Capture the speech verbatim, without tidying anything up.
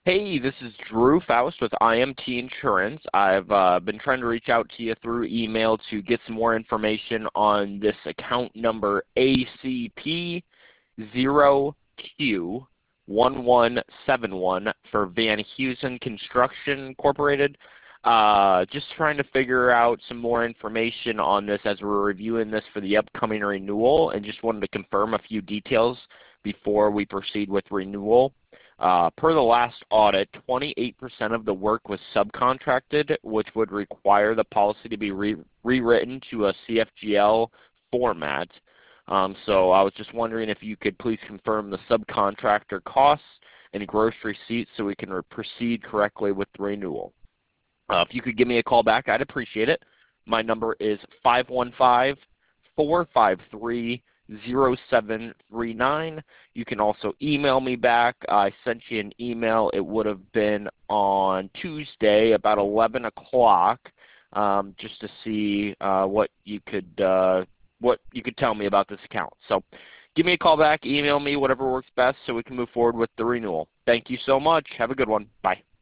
Hey, this is Drew Faust with I M T Insurance. I've uh, been trying to reach out to you through email to get some more information on this account number A C P zero Q one one seven one for Van Heusen Construction Incorporated. Uh, just trying to figure out some more information on this as we're reviewing this for the upcoming renewal, and just wanted to confirm a few details before we proceed with renewal. Uh, per the last audit, twenty-eight percent of the work was subcontracted, which would require the policy to be re rewritten to a C F G L format. Um, so I was just wondering if you could please confirm the subcontractor costs and gross receipts so we can proceed correctly with the renewal. Uh, if you could give me a call back, I'd appreciate it. My number is five one five, four five three, zero seven three nine. You can also email me back. I sent you an email. It would have been on Tuesday about eleven o'clock, um, just to see uh, what you could uh, what you could tell me about this account. So give me a call back, email me, whatever works best so we can move forward with the renewal. Thank you so much. Have a good one. Bye.